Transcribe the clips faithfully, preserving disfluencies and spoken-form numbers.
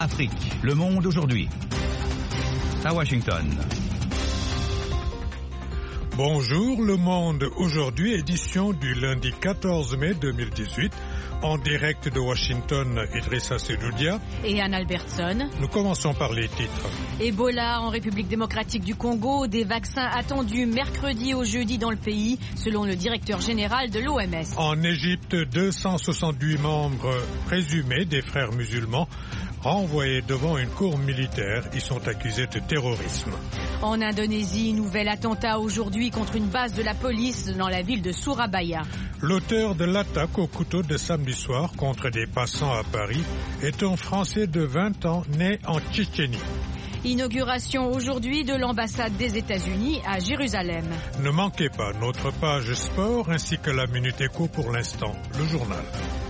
Afrique, le monde aujourd'hui. À Washington. Bonjour, le monde aujourd'hui, édition du lundi quatorze mai deux mille dix-huit. En direct de Washington, Idrissa Sedoudia et Anne Albertson. Nous commençons par les titres. Ebola en République démocratique du Congo, des vaccins attendus mercredi au jeudi dans le pays, selon le directeur général de l'O M S. En Égypte, deux cent soixante-huit membres présumés des frères musulmans renvoyés devant une cour militaire. Ils sont accusés de terrorisme. En Indonésie, nouvel attentat aujourd'hui contre une base de la police dans la ville de Surabaya. L'auteur de l'attaque au couteau de samedi soir contre des passants à Paris est un Français de vingt ans né en Tchétchénie. Inauguration aujourd'hui de l'ambassade des États-Unis à Jérusalem. Ne manquez pas notre page sport ainsi que la Minute Éco pour l'instant, le journal.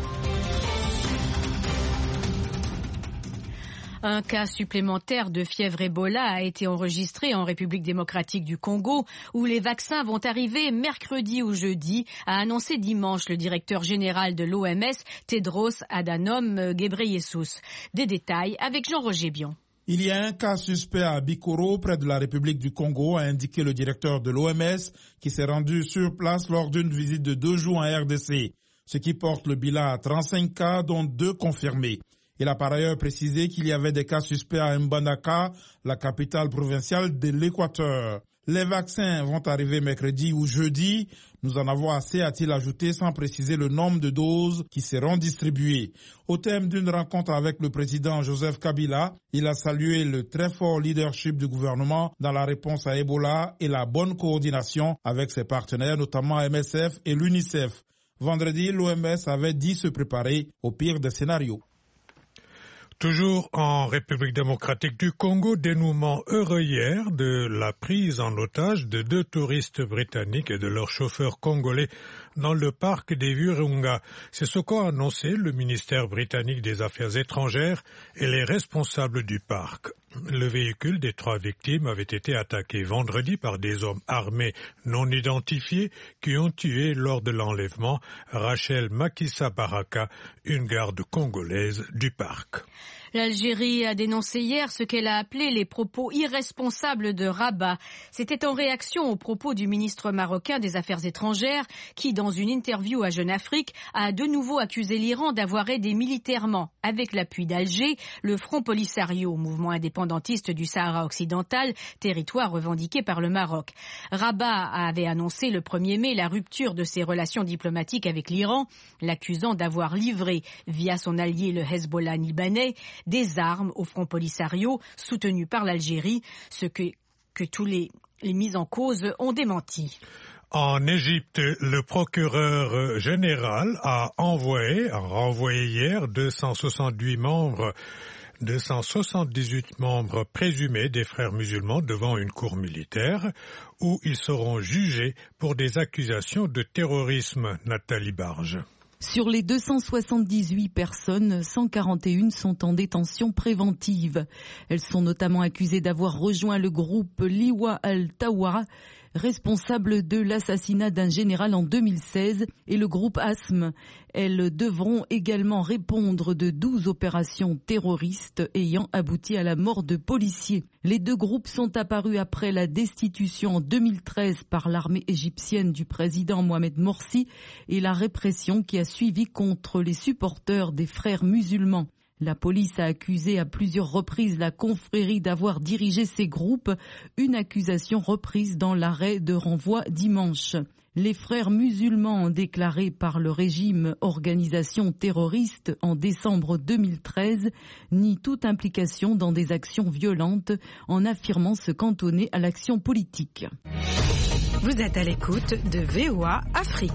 Un cas supplémentaire de fièvre Ebola a été enregistré en République démocratique du Congo, où les vaccins vont arriver mercredi ou jeudi, a annoncé dimanche le directeur général de l'O M S, Tedros Adhanom Ghebreyesus. Des détails avec Jean-Roger Bion. Il y a un cas suspect à Bikoro, près de la République du Congo, a indiqué le directeur de l'O M S, qui s'est rendu sur place lors d'une visite de deux jours en R D C, ce qui porte le bilan à trente-cinq cas, dont deux confirmés. Il a par ailleurs précisé qu'il y avait des cas suspects à Mbandaka, la capitale provinciale de l'Équateur. Les vaccins vont arriver mercredi ou jeudi. Nous en avons assez, a-t-il ajouté, sans préciser le nombre de doses qui seront distribuées. Au thème d'une rencontre avec le président Joseph Kabila, il a salué le très fort leadership du gouvernement dans la réponse à Ebola et la bonne coordination avec ses partenaires, notamment M S F et l'UNICEF. Vendredi, l'O M S avait dit se préparer au pire des scénarios. Toujours en République démocratique du Congo, dénouement heureux hier de la prise en otage de deux touristes britanniques et de leur chauffeur congolais dans le parc des Virunga. C'est ce qu'a annoncé le ministère britannique des Affaires étrangères et les responsables du parc. Le véhicule des trois victimes avait été attaqué vendredi par des hommes armés non identifiés qui ont tué lors de l'enlèvement Rachel Makissa Baraka, une garde congolaise du parc. L'Algérie a dénoncé hier ce qu'elle a appelé les propos irresponsables de Rabat. C'était en réaction aux propos du ministre marocain des Affaires étrangères qui, dans une interview à Jeune Afrique, a de nouveau accusé l'Iran d'avoir aidé militairement, avec l'appui d'Alger, le Front Polisario, mouvement indépendantiste du Sahara occidental, territoire revendiqué par le Maroc. Rabat avait annoncé le premier mai la rupture de ses relations diplomatiques avec l'Iran, l'accusant d'avoir livré, via son allié le Hezbollah libanais, des armes au Front Polisario soutenu par l'Algérie, ce que, que tous les, les mises en cause ont démenti. En Égypte, le procureur général a envoyé, a renvoyé hier deux cent soixante-huit membres, deux cent soixante-dix-huit membres présumés des frères musulmans devant une cour militaire où ils seront jugés pour des accusations de terrorisme. Nathalie Barge. Sur les deux cent soixante-dix-huit personnes, cent quarante et une sont en détention préventive. Elles sont notamment accusées d'avoir rejoint le groupe Liwa al-Tawara, responsable de l'assassinat d'un général en deux mille seize, et le groupe A S M. Elles devront également répondre de douze opérations terroristes ayant abouti à la mort de policiers. Les deux groupes sont apparus après la destitution en deux mille treize par l'armée égyptienne du président Mohamed Morsi et la répression qui a suivi contre les supporters des frères musulmans. La police a accusé à plusieurs reprises la confrérie d'avoir dirigé ces groupes, une accusation reprise dans l'arrêt de renvoi dimanche. Les frères musulmans déclarés par le régime organisation terroriste en décembre deux mille treize nient toute implication dans des actions violentes en affirmant se cantonner à l'action politique. Vous êtes à l'écoute de V O A Afrique.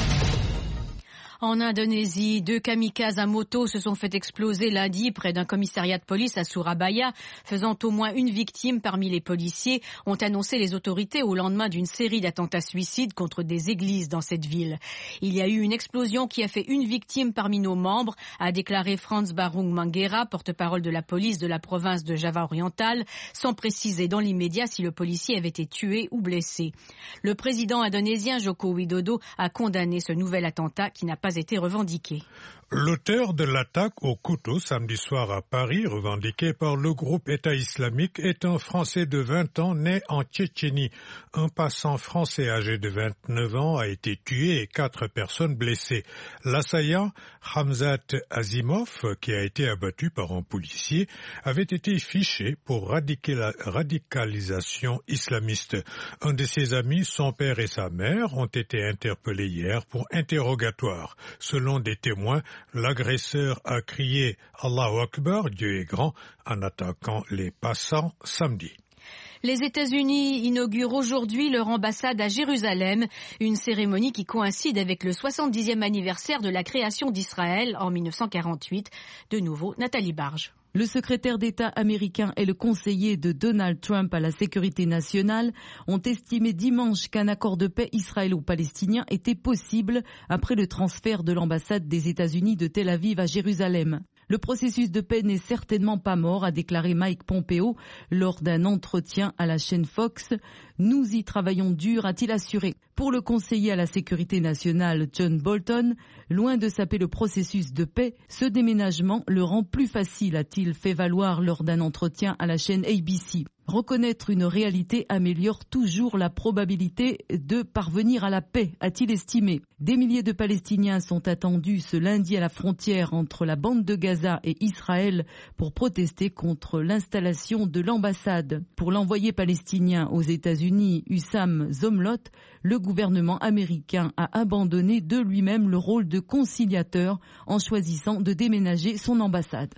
En Indonésie, deux kamikazes à moto se sont fait exploser lundi près d'un commissariat de police à Surabaya, faisant au moins une victime parmi les policiers, ont annoncé les autorités au lendemain d'une série d'attentats suicides contre des églises dans cette ville. Il y a eu une explosion qui a fait une victime parmi nos membres, a déclaré Frans Barung Mangera, porte-parole de la police de la province de Java orientale, sans préciser dans l'immédiat si le policier avait été tué ou blessé. Le président indonésien Joko Widodo a condamné ce nouvel attentat qui n'a pas été revendiqué. L'auteur de l'attaque au couteau samedi soir à Paris, revendiquée par le groupe État islamique, est un Français de vingt ans né en Tchétchénie. Un passant français âgé de vingt-neuf ans a été tué et quatre personnes blessées. L'assaillant, Hamzat Azimov, qui a été abattu par un policier, avait été fiché pour radicalisation islamiste. Un de ses amis, son père et sa mère, ont été interpellés hier pour interrogatoire. Selon des témoins, l'agresseur a crié « Allahu Akbar, Dieu est grand » en attaquant les passants samedi. Les États-Unis inaugurent aujourd'hui leur ambassade à Jérusalem, une cérémonie qui coïncide avec le soixante-dixième anniversaire de la création d'Israël en mille neuf cent quarante-huit. De nouveau, Nathalie Barge. Le secrétaire d'État américain et le conseiller de Donald Trump à la sécurité nationale ont estimé dimanche qu'un accord de paix israélo-palestinien était possible après le transfert de l'ambassade des États-Unis de Tel Aviv à Jérusalem. Le processus de paix n'est certainement pas mort, a déclaré Mike Pompeo lors d'un entretien à la chaîne Fox. Nous y travaillons dur, a-t-il assuré. Pour le conseiller à la sécurité nationale John Bolton, loin de saper le processus de paix, ce déménagement le rend plus facile, a-t-il fait valoir lors d'un entretien à la chaîne A B C. Reconnaître une réalité améliore toujours la probabilité de parvenir à la paix, a-t-il estimé. Des milliers de Palestiniens sont attendus ce lundi à la frontière entre la bande de Gaza et Israël pour protester contre l'installation de l'ambassade. Pour l'envoyé palestinien aux États-Unis, Hussam Zomlot, le gouvernement américain a abandonné de lui-même le rôle de conciliateur en choisissant de déménager son ambassade.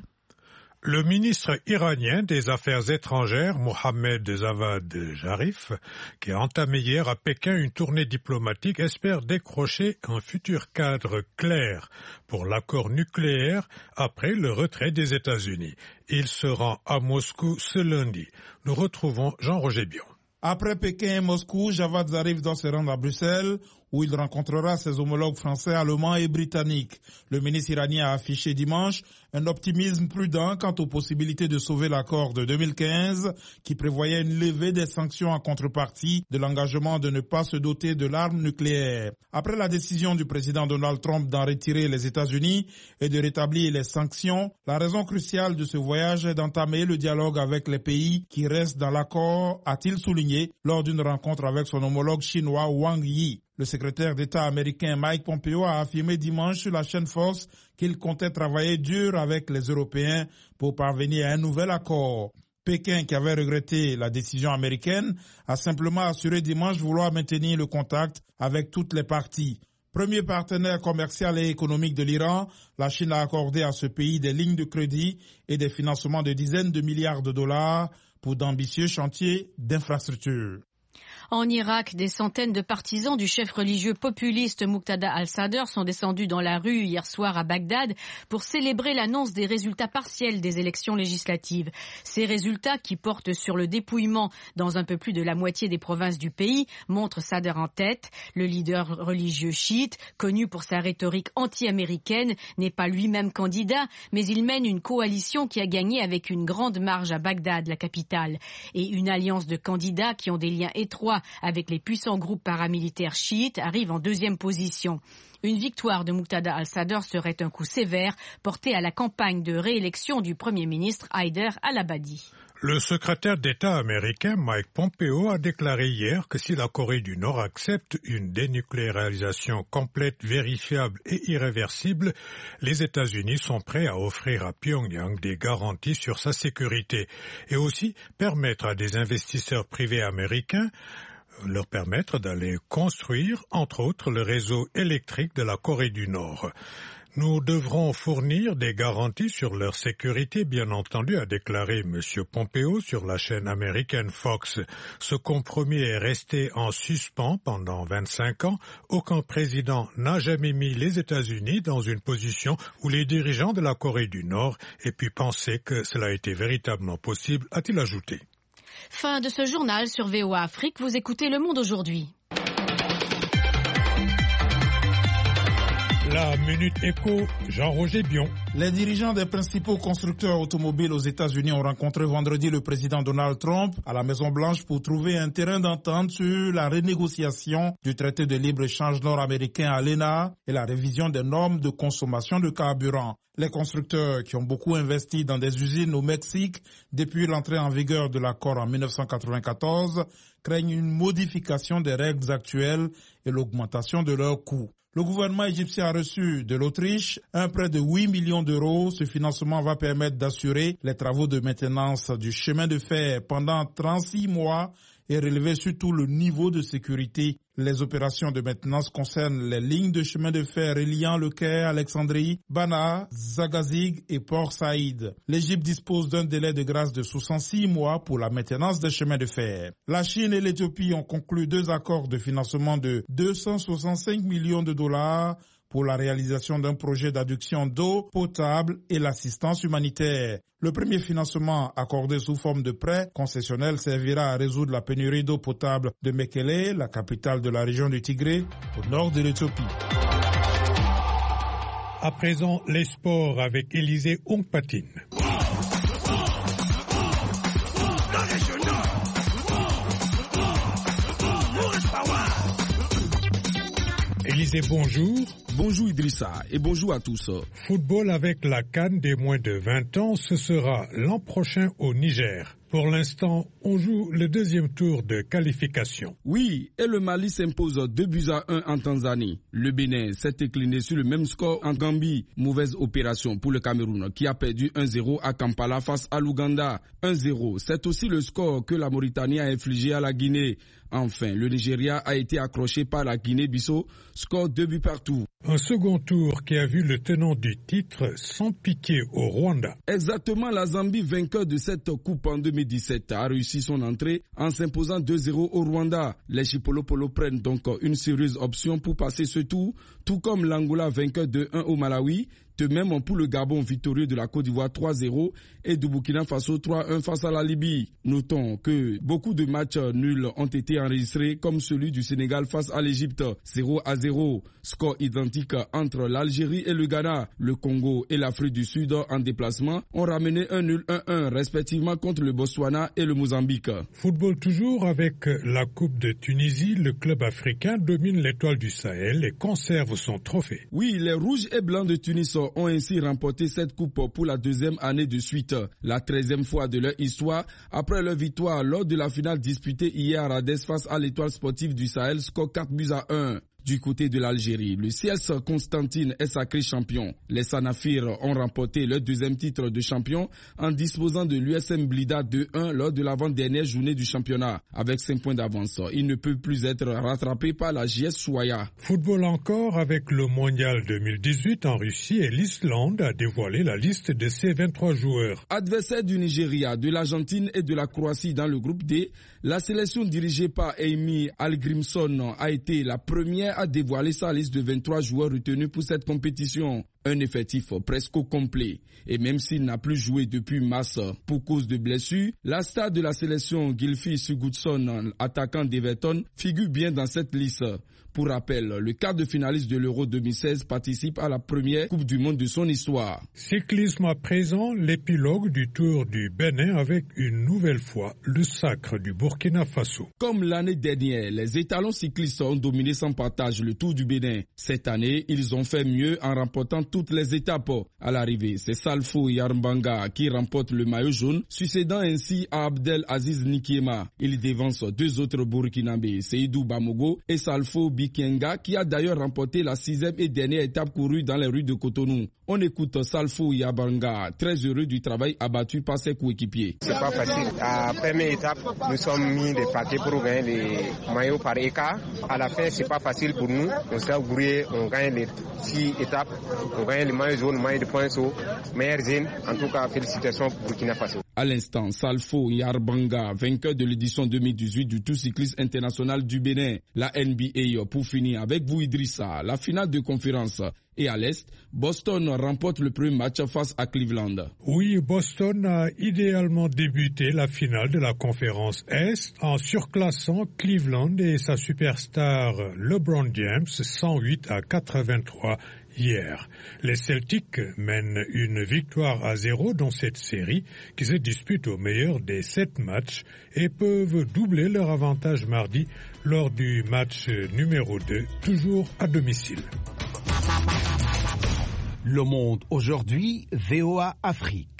Le ministre iranien des Affaires étrangères, Mohammad Javad Zarif, qui a entamé hier à Pékin une tournée diplomatique, espère décrocher un futur cadre clair pour l'accord nucléaire après le retrait des États-Unis. Il se rend à Moscou ce lundi. Nous retrouvons Jean-Roger Bion. Après Pékin et Moscou, Javad Zarif doit se rendre à Bruxelles, où il rencontrera ses homologues français, allemands et britanniques. Le ministre iranien a affiché dimanche un optimisme prudent quant aux possibilités de sauver l'accord de deux mille quinze qui prévoyait une levée des sanctions en contrepartie de l'engagement de ne pas se doter de l'arme nucléaire. Après la décision du président Donald Trump d'en retirer les États-Unis et de rétablir les sanctions, la raison cruciale de ce voyage est d'entamer le dialogue avec les pays qui restent dans l'accord, a-t-il souligné lors d'une rencontre avec son homologue chinois Wang Yi. Le secrétaire d'État américain Mike Pompeo a affirmé dimanche sur la chaîne Fox qu'il comptait travailler dur avec les Européens pour parvenir à un nouvel accord. Pékin, qui avait regretté la décision américaine, a simplement assuré dimanche vouloir maintenir le contact avec toutes les parties. Premier partenaire commercial et économique de l'Iran, la Chine a accordé à ce pays des lignes de crédit et des financements de dizaines de milliards de dollars pour d'ambitieux chantiers d'infrastructures. En Irak, des centaines de partisans du chef religieux populiste Muqtada al-Sadr sont descendus dans la rue hier soir à Bagdad pour célébrer l'annonce des résultats partiels des élections législatives. Ces résultats, qui portent sur le dépouillement dans un peu plus de la moitié des provinces du pays, montrent Sadr en tête. Le leader religieux chiite, connu pour sa rhétorique anti-américaine, n'est pas lui-même candidat, mais il mène une coalition qui a gagné avec une grande marge à Bagdad, la capitale, et une alliance de candidats qui ont des liens étroits avec les puissants groupes paramilitaires chiites arrive en deuxième position. Une victoire de Muqtada al-Sadr serait un coup sévère porté à la campagne de réélection du Premier ministre Haider al-Abadi. Le secrétaire d'État américain Mike Pompeo a déclaré hier que si la Corée du Nord accepte une dénucléarisation complète, vérifiable et irréversible, les États-Unis sont prêts à offrir à Pyongyang des garanties sur sa sécurité et aussi permettre à des investisseurs privés américains leur permettre d'aller construire, entre autres, le réseau électrique de la Corée du Nord. Nous devrons fournir des garanties sur leur sécurité, bien entendu, a déclaré M. Pompeo sur la chaîne américaine Fox. Ce compromis est resté en suspens pendant vingt-cinq ans. Aucun président n'a jamais mis les États-Unis dans une position où les dirigeants de la Corée du Nord aient pu penser que cela était véritablement possible, a-t-il ajouté. Fin de ce journal sur V O A Afrique. Vous écoutez Le Monde aujourd'hui. La Minute Éco, Jean-Roger Bion. Les dirigeants des principaux constructeurs automobiles aux États-Unis ont rencontré vendredi le président Donald Trump à la Maison-Blanche pour trouver un terrain d'entente sur la renégociation du traité de libre-échange nord-américain à l'E N A et la révision des normes de consommation de carburant. Les constructeurs qui ont beaucoup investi dans des usines au Mexique depuis l'entrée en vigueur de l'accord en dix-neuf cent quatre-vingt-quatorze craignent une modification des règles actuelles et l'augmentation de leurs coûts. Le gouvernement égyptien a reçu de l'Autriche un prêt de huit millions d'euros. Ce financement va permettre d'assurer les travaux de maintenance du chemin de fer pendant trente-six mois et relever surtout le niveau de sécurité. Les opérations de maintenance concernent les lignes de chemin de fer reliant Le Caire, Alexandrie, Bana, Zagazig et Port Saïd. L'Égypte dispose d'un délai de grâce de soixante-six mois pour la maintenance des chemins de fer. La Chine et l'Éthiopie ont conclu deux accords de financement de deux cent soixante-cinq millions de dollars pour la réalisation d'un projet d'adduction d'eau potable et l'assistance humanitaire. Le premier financement accordé sous forme de prêt concessionnel servira à résoudre la pénurie d'eau potable de Mekele, la capitale de la région du Tigré, au nord de l'Éthiopie. À présent, les sports avec Élisée Ongpatine. Élisée, bonjour. Bonjour Idrissa et bonjour à tous. Football avec la CAN des moins de vingt ans, ce sera l'an prochain au Niger. Pour l'instant, on joue le deuxième tour de qualification. Oui, et le Mali s'impose deux buts à un en Tanzanie. Le Bénin s'est incliné sur le même score en Gambie. Mauvaise opération pour le Cameroun qui a perdu un zéro à Kampala face à l'Ouganda. un zéro, c'est aussi le score que la Mauritanie a infligé à la Guinée. Enfin, le Nigeria a été accroché par la Guinée-Bissau, score deux buts partout. Un second tour qui a vu le tenant du titre sans piquer au Rwanda. Exactement, la Zambie, vainqueur de cette coupe en deux mille dix-sept, a réussi son entrée en s'imposant deux zéro au Rwanda. Les Chipolopolo prennent donc une sérieuse option pour passer ce tour, tout comme l'Angola vainqueur deux un au Malawi. De même pour le Gabon victorieux de la Côte d'Ivoire trois zéro et du Burkina Faso trois un face à la Libye. Notons que beaucoup de matchs nuls ont été enregistrés comme celui du Sénégal face à l'Égypte zéro à zéro. Score identique entre l'Algérie et le Ghana. Le Congo et l'Afrique du Sud en déplacement ont ramené un nul un un respectivement contre le Botswana et le Mozambique. Football toujours avec la Coupe de Tunisie. Le club africain domine l'étoile du Sahel et conserve son trophée. Oui, les rouges et blancs de Tunis ont ainsi remporté cette coupe pour la deuxième année de suite, la treizième fois de leur histoire, après leur victoire lors de la finale disputée hier à Radès face à l'étoile sportive du Sahel, score quatre buts à un. Du côté de l'Algérie, le C S Constantine est sacré champion. Les Sanafir ont remporté leur deuxième titre de champion en disposant de l'U S M Blida deux un lors de l'avant-dernière journée du championnat. Avec cinq points d'avance, il ne peut plus être rattrapé par la J S Chouaya. Football encore avec le mondial deux mille dix-huit en Russie et l'Islande a dévoilé la liste de ses vingt-trois joueurs. Adversaire du Nigeria, de l'Argentine et de la Croatie dans le groupe D, la sélection dirigée par Amy Algrimson a été la première à dévoiler sa liste de vingt-trois joueurs retenus pour cette compétition. Un effectif presque complet. Et même s'il n'a plus joué depuis mars pour cause de blessures, la star de la sélection Gylfi Sigurdsson, attaquant d'Everton, figure bien dans cette liste. Pour rappel, le quart de finaliste de l'Euro deux mille seize participe à la première Coupe du Monde de son histoire. Cyclisme à présent, l'épilogue du Tour du Bénin avec une nouvelle fois le sacre du Burkina Faso. Comme l'année dernière, les étalons cyclistes ont dominé sans partage le Tour du Bénin. Cette année, ils ont fait mieux en remportant toutes les étapes. À l'arrivée, c'est Salfo Yarmbanga qui remporte le maillot jaune, succédant ainsi à Abdel Aziz Nikiema. Il dévance deux autres Burkinabés, Seydou Bamogo et Salfo Bikenga, qui a d'ailleurs remporté la sixième et dernière étape courue dans les rues de Cotonou. On écoute Salfo Yabanga, très heureux du travail abattu par ses coéquipiers. C'est pas facile. À la première étape, nous sommes mis des paquets pour gagner les maillots par écart. À la fin, c'est pas facile pour nous. On s'est brouillé, on gagne les six étapes, on gagne les maillots jaunes, maillots de points au meilleur zine. En tout cas, félicitations pour Burkina Faso. À l'instant, Salfo Yarbanga, vainqueur de l'édition deux mille dix-huit du Tour cycliste international du Bénin. La N B A, pour finir avec vous Idrissa, la finale de conférence. Et à l'Est, Boston remporte le premier match face à Cleveland. Oui, Boston a idéalement débuté la finale de la conférence Est en surclassant Cleveland et sa superstar LeBron James cent huit à quatre-vingt-trois hier. Les Celtics mènent une victoire à zéro dans cette série qui se dispute au meilleur des sept matchs et peuvent doubler leur avantage mardi lors du match numéro deux, toujours à domicile. Le Monde aujourd'hui, V O A Afrique.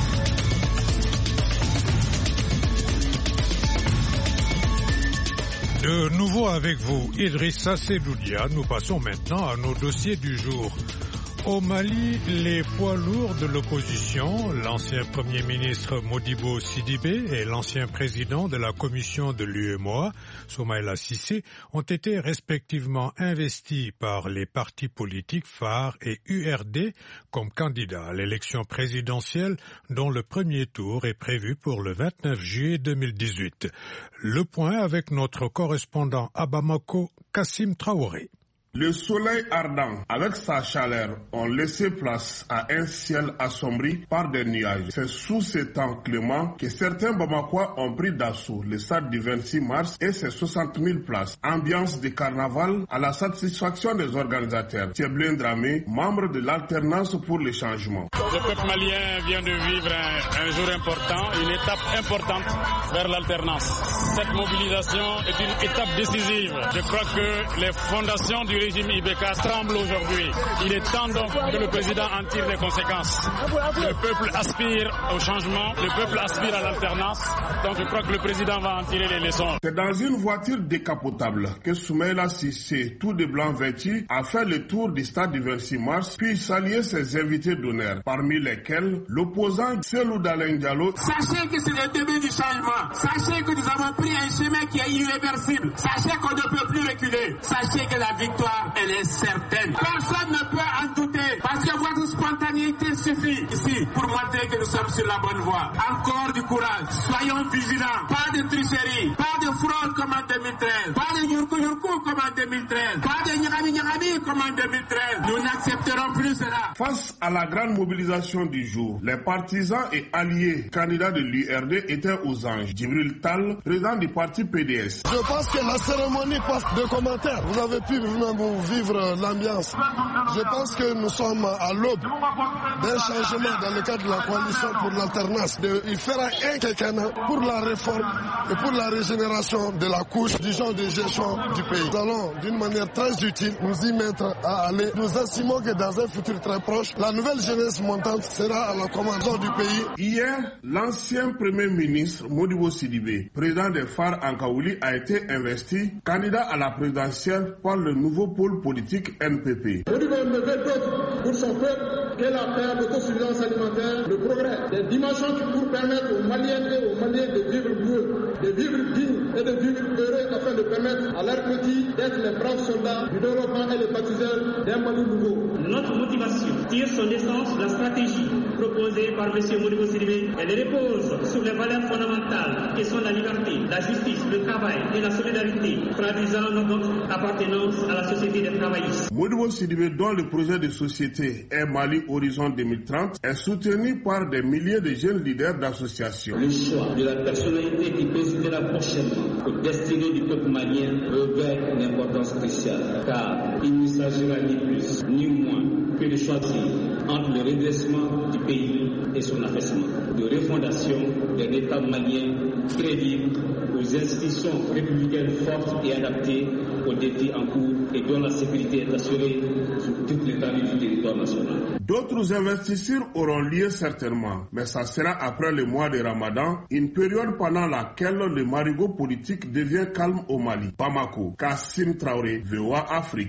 De nouveau avec vous, Idrissa Sedoudia. Nous passons maintenant à nos dossiers du jour. Au Mali, les poids lourds de l'opposition, l'ancien Premier ministre Modibo Sidibé et l'ancien président de la commission de l'U E M O A, Soumaïla Cissé, ont été respectivement investis par les partis politiques F A R et U R D comme candidats à l'élection présidentielle dont le premier tour est prévu pour le vingt-neuf juillet deux mille dix-huit. Le point avec notre correspondant à Bamako, Kassim Traoré. Le soleil ardent, avec sa chaleur, ont laissé place à un ciel assombri par des nuages. C'est sous ces temps cléments que certains Bamakois ont pris d'assaut le stade du vingt-six mars et ses soixante mille places. Ambiance de carnaval à la satisfaction des organisateurs. Thieblin Dramé, membre de l'alternance pour le changement. Le peuple malien vient de vivre un, un jour important, une étape importante vers l'alternance. Cette mobilisation est une étape décisive. Je crois que les fondations du régime I B K tremble aujourd'hui. Il est temps donc que le président en tire les conséquences. Le peuple aspire au changement, le peuple aspire à l'alternance, donc je crois que le président va en tirer les leçons. C'est dans une voiture décapotable que Soumaïla Cissé, tout de blanc vêtu, a fait le tour du stade du vingt-six mars, puis salué ses invités d'honneur, parmi lesquels l'opposant Selou Dalen Diallo. Sachez que c'est le début du changement. Sachez que nous avons pris un chemin qui est irréversible. Sachez qu'on ne peut plus reculer. Sachez que la victoire, elle est certaine. Personne ne peut en douter parce que votre spontanéité suffit ici pour montrer que nous sommes sur la bonne voie. Encore du courage. Soyons vigilants. Pas de tricherie. Pas de fraude comme en deux mille treize. Pas de yurkou yurkou comme en deux mille treize. Pas de nyagami nyagami comme en deux mille treize. Nous n'accepterons plus cela. Face à la grande mobilisation du jour, les partisans et alliés candidats de l'U R D étaient aux anges. Djibril Tal, président du parti P D S. Je pense que la cérémonie passe de commentaires. Vous avez pu vous-même vivre l'ambiance. Je pense que nous sommes à l'aube d'un changement dans le cadre de la coalition pour l'alternance. Il fera un quelqu'un pour la réforme et pour la régénération de la couche du genre de gestion du pays. Nous allons d'une manière très utile nous y mettre à aller. Nous estimons que dans un futur très proche, la nouvelle jeunesse montante sera à la commande du pays. Hier, l'ancien premier ministre Modibo Sidibé, président des F A R en Kaouli, a été investi candidat à la présidentielle par le nouveau pôle politique N P P. Modibo ne veut d'autre pour son peuple que la paix, l'autosuffisance alimentaire, le progrès, des dimensions qui pour permettre aux Maliens et aux Maliens de vivre mieux, de vivre digne et de vivre heureux afin de permettre à leurs petits d'être les braves soldats du développement et les baptiseurs d'un Mali nouveau. Notre motivation tire son essence de la stratégie proposée par M. Modibo Sidibé. Elle repose sur les valeurs fondamentales qui sont la liberté, la justice, le travail et la solidarité, traduisant notre appartenance à la société des travaillistes. Modibo Sidibé, dont le projet de société est Mali Horizon deux mille trente, est soutenu par des milliers de jeunes leaders d'associations. Le choix de la personnalité qui présidera prochainement aux destinées du peuple malien revêt une importance cruciale, car il ne s'agira ni plus ni moins que de choisir entre le redressement du pays et son affaissement, de refondation d'un État malien crédible aux institutions républicaines fortes et adaptées aux défis en cours et dont la sécurité est assurée sur toute l'étendue du territoire national. D'autres investisseurs auront lieu certainement, mais ça sera après le mois de Ramadan, une période pendant laquelle le marigot politique devient calme au Mali. Bamako, Kassim Traoré, V O A Afrique.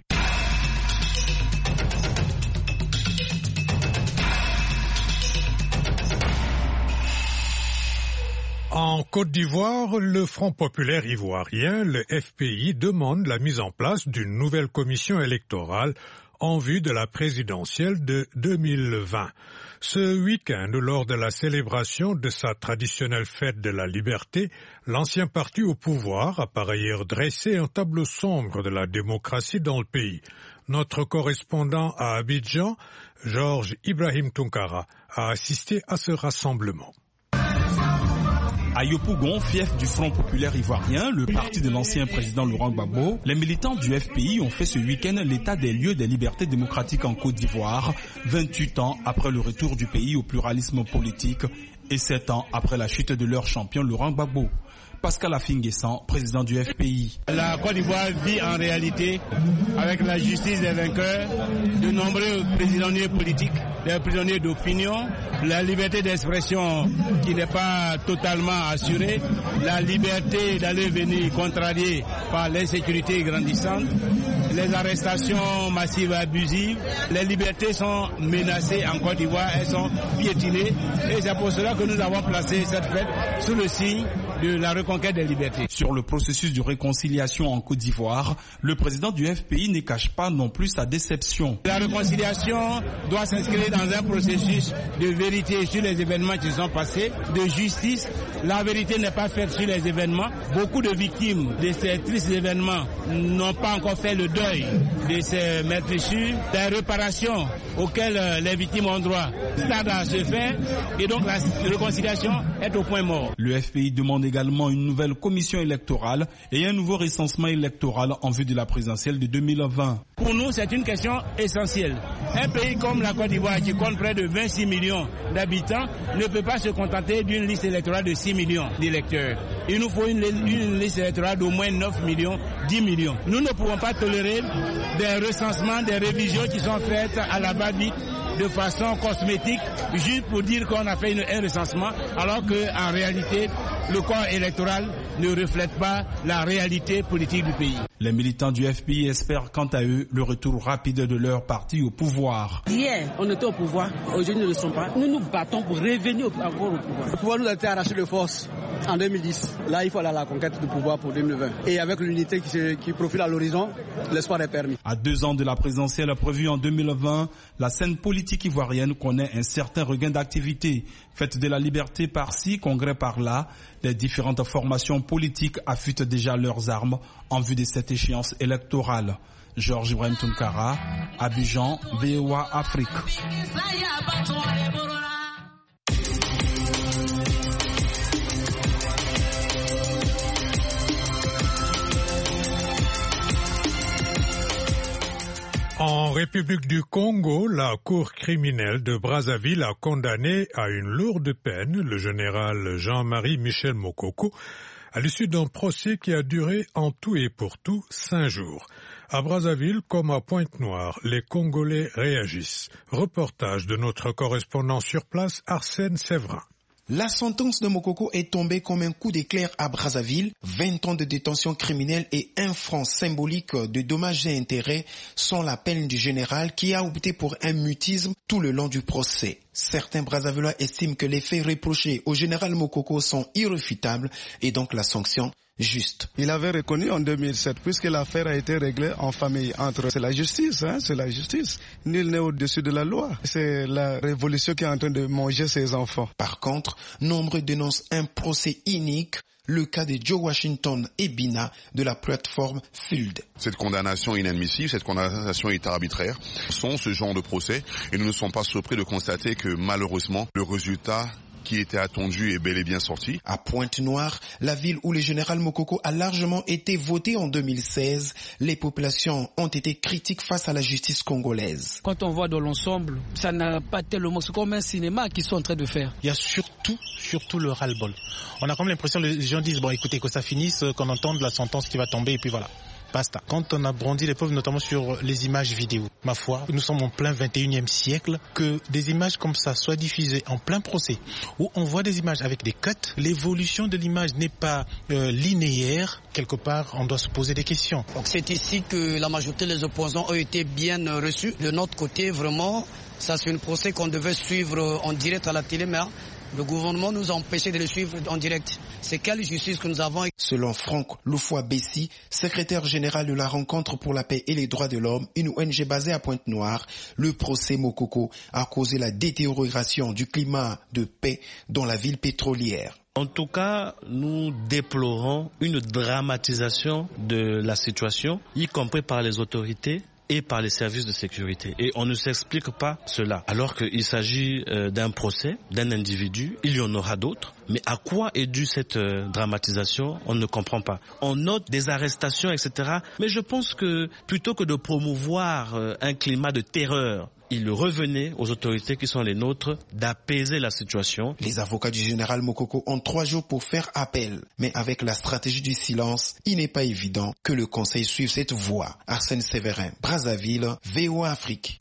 En Côte d'Ivoire, le Front populaire ivoirien, le F P I, demande la mise en place d'une nouvelle commission électorale en vue de la présidentielle de deux mille vingt. Ce week-end, lors de la célébration de sa traditionnelle fête de la liberté, l'ancien parti au pouvoir a par ailleurs dressé un tableau sombre de la démocratie dans le pays. Notre correspondant à Abidjan, Georges Ibrahim Tunkara, a assisté à ce rassemblement. À Yopougon, fief du Front populaire ivoirien, le parti de l'ancien président Laurent Gbagbo, les militants du F P I ont fait ce week-end l'état des lieux des libertés démocratiques en Côte d'Ivoire, vingt-huit ans après le retour du pays au pluralisme politique et sept ans après la chute de leur champion Laurent Gbagbo. Pascal Afinguessan, président du F P I. La Côte d'Ivoire vit en réalité avec la justice des vainqueurs, de nombreux prisonniers politiques, des prisonniers d'opinion, la liberté d'expression qui n'est pas totalement assurée, la liberté d'aller venir contrariée par l'insécurité grandissante, les arrestations massives et abusives, les libertés sont menacées en Côte d'Ivoire, elles sont piétinées et c'est pour cela que nous avons placé cette fête sous le signe de la reconquête des libertés. Sur le processus de réconciliation en Côte d'Ivoire, le président du F P I ne cache pas non plus sa déception. La réconciliation doit s'inscrire dans un processus de vérité sur les événements qui sont passés, de justice. La vérité n'est pas faite sur les événements. Beaucoup de victimes de ces tristes événements n'ont pas encore fait le deuil de ces meurtrissures. Les réparations auxquelles les victimes ont droit tardent à se faire et donc la réconciliation est au point mort. Le F P I demande également une nouvelle commission électorale et un nouveau recensement électoral en vue de la présidentielle de deux mille vingt. Pour nous, c'est une question essentielle. Un pays comme la Côte d'Ivoire qui compte près de vingt-six millions d'habitants ne peut pas se contenter d'une liste électorale de six millions d'électeurs. Il nous faut une, une liste électorale d'au moins neuf millions, dix millions. Nous ne pouvons pas tolérer des recensements, des révisions qui sont faites à la va-vite de façon cosmétique, juste pour dire qu'on a fait une, un recensement, alors qu'en réalité, le corps électoral ne reflète pas la réalité politique du pays. Les militants du F P I espèrent quant à eux le retour rapide de leur parti au pouvoir. Hier, on était au pouvoir, aujourd'hui nous ne le sommes pas. Nous nous battons pour revenir encore au pouvoir. Le pouvoir nous a été arraché de force en deux mille dix. Là, il faut aller à la conquête du pouvoir pour deux mille vingt. Et avec l'unité qui, se, qui profile à l'horizon, l'espoir est permis. À deux ans de la présidentielle prévue en deux mille vingt, la scène politique ivoirienne connaît un certain regain d'activité. Fête de la liberté par-ci, congrès par-là, les différentes formations politiques affûtent déjà leurs armes en vue de cette échéance électorale. Georges Ibrahim Tounkara, Abidjan, V O A Afrique. En République du Congo, la Cour criminelle de Brazzaville a condamné à une lourde peine le général Jean-Marie Michel Mokoko à l'issue d'un procès qui a duré en tout et pour tout cinq jours. À Brazzaville comme à Pointe-Noire, les Congolais réagissent. Reportage de notre correspondant sur place, Arsène Séverin. La sentence de Mokoko est tombée comme un coup d'éclair à Brazzaville. vingt ans de détention criminelle et un franc symbolique de dommages et intérêts sont la peine du général qui a opté pour un mutisme tout le long du procès. Certains Brazzavillois estiment que les faits reprochés au général Mokoko sont irréfutables et donc la sanction juste. Il avait reconnu en deux mille sept, puisque l'affaire a été réglée en famille entre... C'est la justice, hein, c'est la justice. Nul n'est au-dessus de la loi. C'est la révolution qui est en train de manger ses enfants. Par contre, nombreux dénoncent un procès inique, le cas de Joe Washington et Bina de la plateforme Field. Cette condamnation inadmissible, cette condamnation est arbitraire, sont ce genre de procès et nous ne sommes pas surpris de constater que malheureusement le résultat qui était attendu est bel et bien sorti. À Pointe-Noire, la ville où le général Mokoko a largement été voté en deux mille seize, les populations ont été critiques face à la justice congolaise. Quand on voit dans l'ensemble, ça n'a pas tellement... C'est comme un cinéma qu'ils sont en train de faire. Il y a surtout, surtout le ras-le-bol. On a comme l'impression que les gens disent, bon écoutez, que ça finisse, qu'on entende la sentence qui va tomber et puis voilà. Basta. Quand on a brandi les preuves, notamment sur les images vidéo, ma foi, nous sommes en plein vingt et unième siècle, que des images comme ça soient diffusées en plein procès, où on voit des images avec des cuts, l'évolution de l'image n'est pas euh, linéaire, quelque part on doit se poser des questions. Donc c'est ici que la majorité des opposants ont été bien reçus. De notre côté, vraiment, ça c'est un procès qu'on devait suivre en direct à la télé, mais le gouvernement nous a empêché de le suivre en direct. C'est quelle justice que nous avons? Selon Franck Loufoua-Bessi, secrétaire général de la Rencontre pour la paix et les droits de l'homme, une O N G basée à Pointe-Noire, le procès Mokoko a causé la détérioration du climat de paix dans la ville pétrolière. En tout cas, nous déplorons une dramatisation de la situation, y compris par les autorités, et par les services de sécurité. Et on ne s'explique pas cela. Alors qu'il s'agit euh, d'un procès, d'un individu, il y en aura d'autres. Mais à quoi est due cette euh, dramatisation? On ne comprend pas. On note des arrestations, et cetera. Mais je pense que plutôt que de promouvoir euh, un climat de terreur, il revenait aux autorités qui sont les nôtres d'apaiser la situation. Les avocats du général Mokoko ont trois jours pour faire appel. Mais avec la stratégie du silence, il n'est pas évident que le Conseil suive cette voie. Arsène Séverin, Brazzaville, V O A Afrique.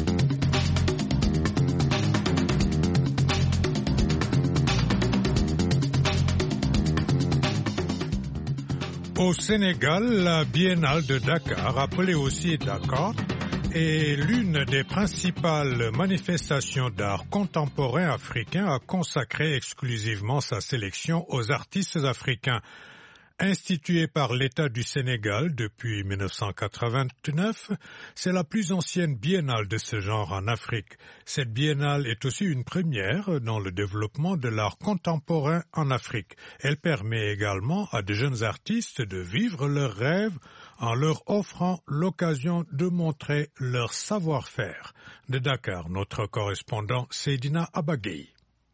Au Sénégal, la Biennale de Dakar, appelée aussi Dakar, est l'une des principales manifestations d'art contemporain africain à consacrer exclusivement sa sélection aux artistes africains. Instituée par l'État du Sénégal depuis mille neuf cent quatre-vingt-neuf, c'est la plus ancienne biennale de ce genre en Afrique. Cette biennale est aussi une première dans le développement de l'art contemporain en Afrique. Elle permet également à de jeunes artistes de vivre leurs rêves en leur offrant l'occasion de montrer leur savoir-faire. De Dakar, notre correspondant Seydina Abagay.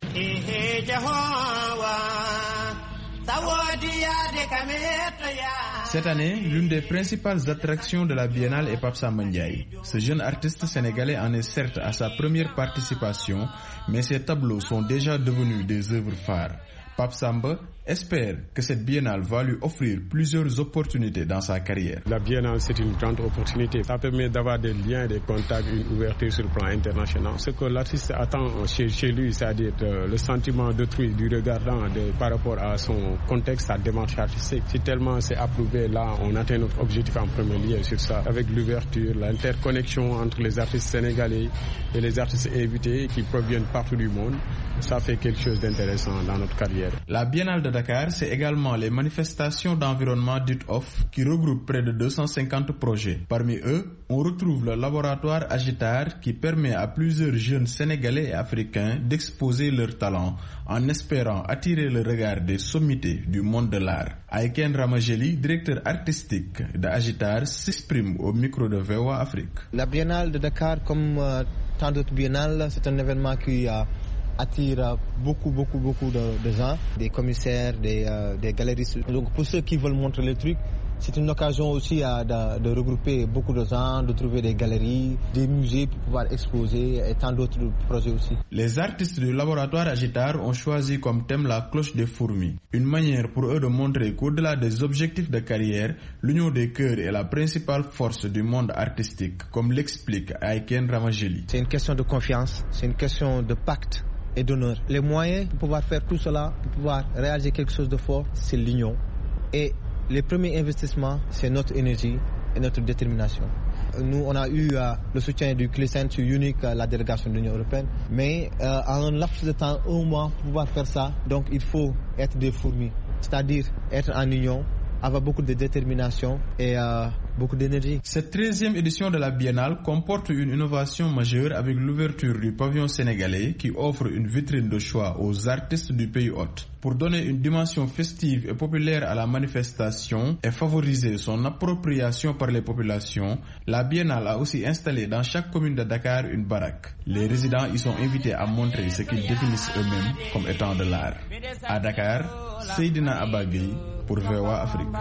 Cette année, l'une des principales attractions de la Biennale est Pape Samba Ndiaye. Ce jeune artiste sénégalais en est certes à sa première participation, mais ses tableaux sont déjà devenus des œuvres phares. Pape Samba espère que cette biennale va lui offrir plusieurs opportunités dans sa carrière. La biennale, c'est une grande opportunité. Ça permet d'avoir des liens, des contacts, une ouverture sur le plan international. Ce que l'artiste attend chez, chez lui, c'est-à-dire euh, le sentiment d'autrui, du regardant de, par rapport à son contexte, sa démarche artistique. Si tellement c'est approuvé, là, on atteint notre objectif en premier lieu sur ça. Avec l'ouverture, l'interconnexion entre les artistes sénégalais et les artistes invités qui proviennent partout du monde, ça fait quelque chose d'intéressant dans notre carrière. La Biennale de Dakar, c'est également les manifestations d'environnement dites off qui regroupent près de deux cent cinquante projets. Parmi eux, on retrouve le laboratoire Agitar qui permet à plusieurs jeunes Sénégalais et Africains d'exposer leurs talents en espérant attirer le regard des sommités du monde de l'art. Aiken Ramajeli, directeur artistique de Agitar, s'exprime au micro de V O A Afrique. La Biennale de Dakar, comme euh, tant d'autres biennales, c'est un événement qui a euh, attire beaucoup, beaucoup, beaucoup de, de gens, des commissaires, des, euh, des galeristes. Donc pour ceux qui veulent montrer les trucs, c'est une occasion aussi à, de, de regrouper beaucoup de gens, de trouver des galeries, des musées pour pouvoir exposer et tant d'autres projets aussi. Les artistes du laboratoire Agitar ont choisi comme thème la cloche des fourmis. Une manière pour eux de montrer qu'au-delà des objectifs de carrière, l'union des cœurs est la principale force du monde artistique, comme l'explique Aiken Ramajeli. C'est une question de confiance, c'est une question de pacte et d'honneur. Les moyens pour pouvoir faire tout cela, pour pouvoir réaliser quelque chose de fort, c'est l'union. Et les premiers investissements, c'est notre énergie et notre détermination. Nous, on a eu euh, le soutien du Clécentre Unique, la délégation de l'Union européenne, mais euh, en un laps de temps, un mois, pour pouvoir faire ça, donc il faut être des fourmis, c'est-à-dire être en union, avoir beaucoup de détermination et euh, beaucoup d'énergie. Cette treizième édition de la Biennale comporte une innovation majeure avec l'ouverture du pavillon sénégalais qui offre une vitrine de choix aux artistes du pays hôte. Pour donner une dimension festive et populaire à la manifestation et favoriser son appropriation par les populations, la Biennale a aussi installé dans chaque commune de Dakar une baraque. Les résidents y sont invités à montrer ce qu'ils définissent eux-mêmes comme étant de l'art. À Dakar, Seydina Abagay pour V O A Afrique.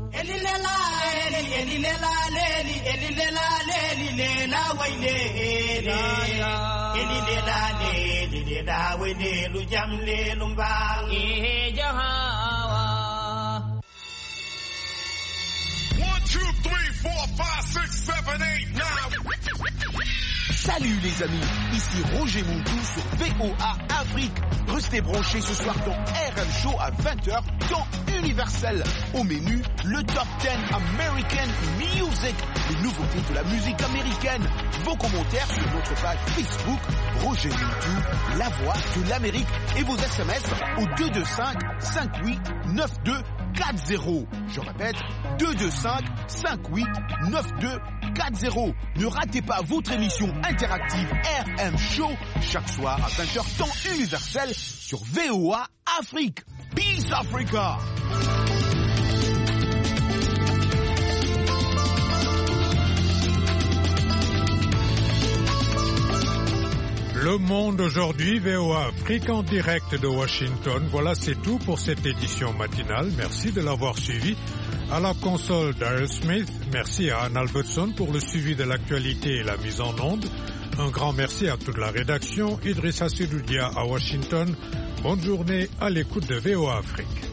Salut les amis, ici Roger Mountou sur V O A Afrique. Restez branchés ce soir dans R M Show à vingt heures, temps universel. Au menu, le Top dix American Music, les nouveautés de la musique américaine. Vos commentaires sur notre page Facebook, Roger Mountou, la voix de l'Amérique. Et vos S M S au deux deux cinq, cinq huit, neuf deux quatre zéro. Je répète, deux deux cinq, cinq huit, neuf deux quatre zéro. Ne ratez pas votre émission interactive R M Show chaque soir à vingt heures temps universel sur V O A Afrique. Peace Africa! Le Monde aujourd'hui, V O A Afrique en direct de Washington. Voilà, c'est tout pour cette édition matinale. Merci de l'avoir suivi. À la console, Daryl Smith. Merci à Anne Albertson pour le suivi de l'actualité et la mise en onde. Un grand merci à toute la rédaction. Idrissa Sidoudia à Washington. Bonne journée à l'écoute de V O A Afrique.